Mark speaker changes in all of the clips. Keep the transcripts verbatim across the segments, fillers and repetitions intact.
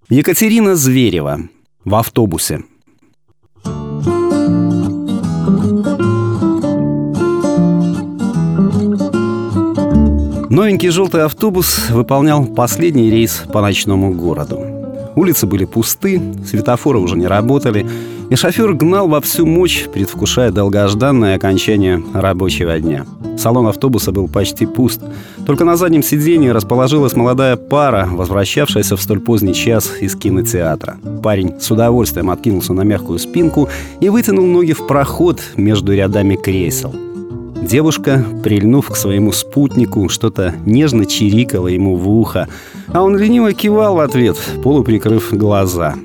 Speaker 1: Екатерина Зверева. В автобусе. Новенький желтый автобус выполнял последний рейс по ночному городу. Улицы были пусты, светофоры уже не работали, и шофер гнал во всю мощь, предвкушая долгожданное окончание рабочего дня. Салон автобуса был почти пуст. Только на заднем сиденье расположилась молодая пара, возвращавшаяся в столь поздний час из кинотеатра. Парень с удовольствием откинулся на мягкую спинку и вытянул ноги в проход между рядами кресел. Девушка, прильнув к своему спутнику, что-то нежно чирикала ему в ухо, а он лениво кивал в ответ, полуприкрыв глаза.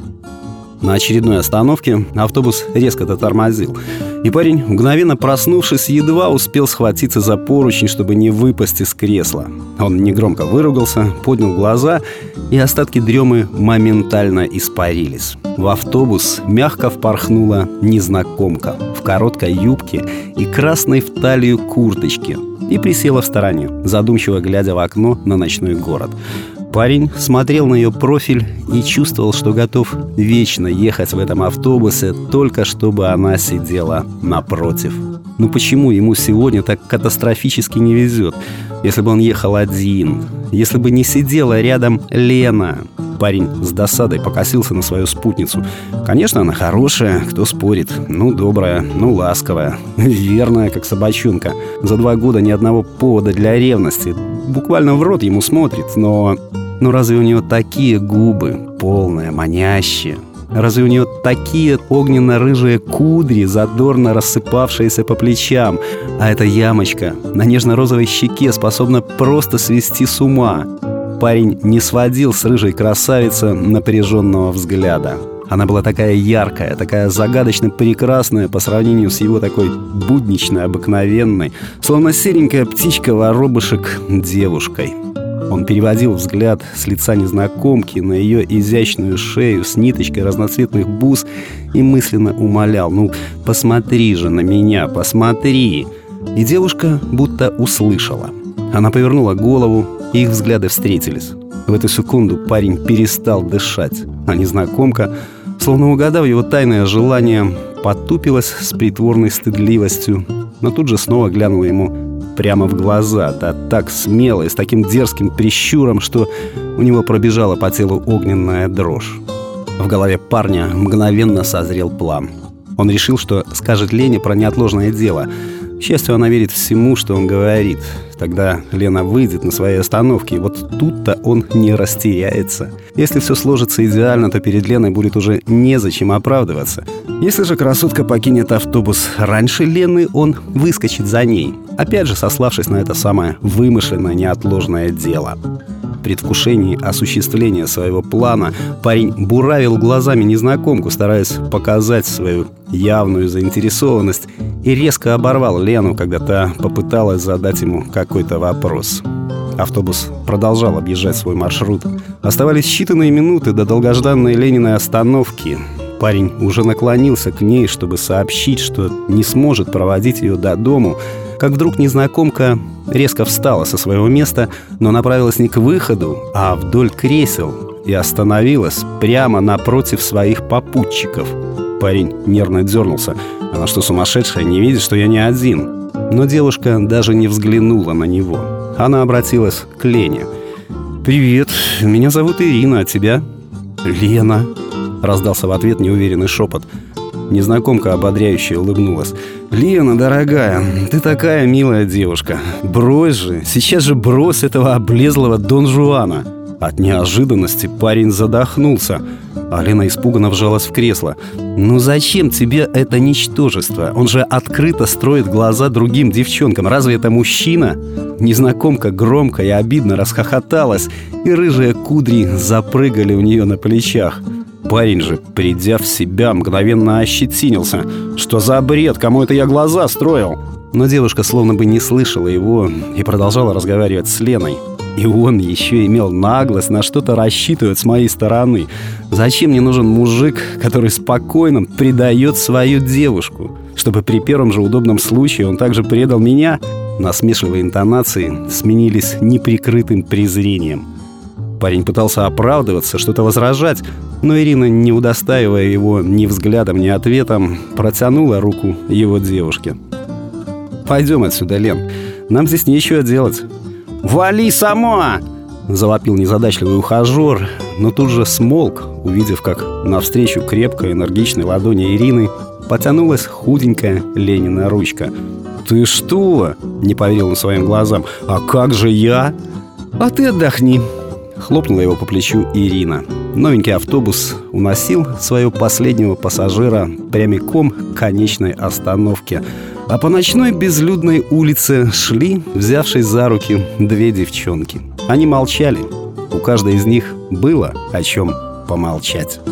Speaker 1: На очередной остановке автобус резко затормозил, и парень, мгновенно проснувшись, едва успел схватиться за поручень, чтобы не выпасть из кресла. Он негромко выругался, поднял глаза, и остатки дремы моментально испарились. В автобус мягко впорхнула незнакомка в короткой юбке и красной в талию курточке и присела в стороне, задумчиво глядя в окно на ночной город. Парень смотрел на ее профиль и чувствовал, что готов вечно ехать в этом автобусе, только чтобы она сидела напротив. Ну почему ему сегодня так катастрофически не везет? Если бы он ехал один, если бы не сидела рядом Лена. Парень с досадой покосился на свою спутницу. Конечно, она хорошая, кто спорит. Ну, добрая, ну, ласковая, верная, как собачонка. За два года ни одного повода для ревности. Буквально в рот ему смотрит, но... Ну разве у нее такие губы, полные, манящие? Разве у нее такие огненно-рыжие кудри, задорно рассыпавшиеся по плечам? А эта ямочка на нежно-розовой щеке способна просто свести с ума. Парень не сводил с рыжей красавицы напряженного взгляда. Она была такая яркая, такая загадочно прекрасная по сравнению с его такой будничной, обыкновенной, словно серенькая птичка-воробышек девушкой. Он переводил взгляд с лица незнакомки на ее изящную шею с ниточкой разноцветных бус и мысленно умолял: «Ну, посмотри же на меня, посмотри!» И девушка будто услышала. Она повернула голову, и их взгляды встретились. В эту секунду парень перестал дышать, а незнакомка, словно угадав его тайное желание, потупилась с притворной стыдливостью, но тут же снова глянула ему прямо в глаза, да так смело и с таким дерзким прищуром, что у него пробежала по телу огненная дрожь. В голове парня мгновенно созрел план. Он решил, что скажет Лене про неотложное дело. К счастью, она верит всему, что он говорит. Тогда Лена выйдет на своей остановке, и вот тут-то он не растеряется. Если все сложится идеально, то перед Леной будет уже незачем оправдываться. Если же красотка покинет автобус раньше Лены, он выскочит за ней, опять же сославшись на это самое вымышленное неотложное дело. В предвкушении осуществления своего плана парень буравил глазами незнакомку, стараясь показать свою явную заинтересованность, и резко оборвал Лену, когда та попыталась задать ему какой-то вопрос. Автобус продолжал объезжать свой маршрут. Оставались считанные минуты до долгожданной Лениной остановки. Парень уже наклонился к ней, чтобы сообщить, что не сможет проводить ее до дому, как вдруг незнакомка резко встала со своего места, но направилась не к выходу, а вдоль кресел и остановилась прямо напротив своих попутчиков. Парень нервно дернулся. Она что, сумасшедшая, не видит, что я не один? Но девушка даже не взглянула на него. Она обратилась к Лене. «Привет, меня зовут Ирина, а тебя?» «Лена», — раздался в ответ неуверенный шепот. Незнакомка ободряюще улыбнулась. «Лена, дорогая, ты такая милая девушка. Брось же, сейчас же брось этого облезлого Дон Жуана». От неожиданности парень задохнулся, а Лена испуганно вжалась в кресло. «Ну зачем тебе это ничтожество? Он же открыто строит глаза другим девчонкам. Разве это мужчина?» Незнакомка громко и обидно расхохоталась, и рыжие кудри запрыгали у нее на плечах. Парень же, придя в себя, мгновенно ощетинился. «Что за бред? Кому это я глаза строил?» Но девушка словно бы не слышала его и продолжала разговаривать с Леной. И он еще имел наглость на что-то рассчитывать с моей стороны. Зачем мне нужен мужик, который спокойно предает свою девушку? Чтобы при первом же удобном случае он также предал меня? Насмешливые интонации сменились неприкрытым презрением. Парень пытался оправдываться, что-то возражать, но Ирина, не удостаивая его ни взглядом, ни ответом, протянула руку его девушке. «Пойдем отсюда, Лен. Нам здесь нечего делать». «Вали сама!» — завопил незадачливый ухажер, но тут же смолк, увидев, как навстречу крепкой, энергичной ладони Ирины потянулась худенькая Ленина ручка. «Ты что?» — не поверил он своим глазам. «А как же я?» «А ты отдохни», — хлопнула его по плечу Ирина. Новенький автобус уносил своего последнего пассажира прямиком к конечной остановке. А по ночной безлюдной улице шли, взявшись за руки, две девчонки. Они молчали. У каждой из них было о чем помолчать.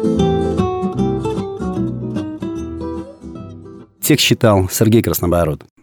Speaker 1: Текст читал Сергей Краснобород.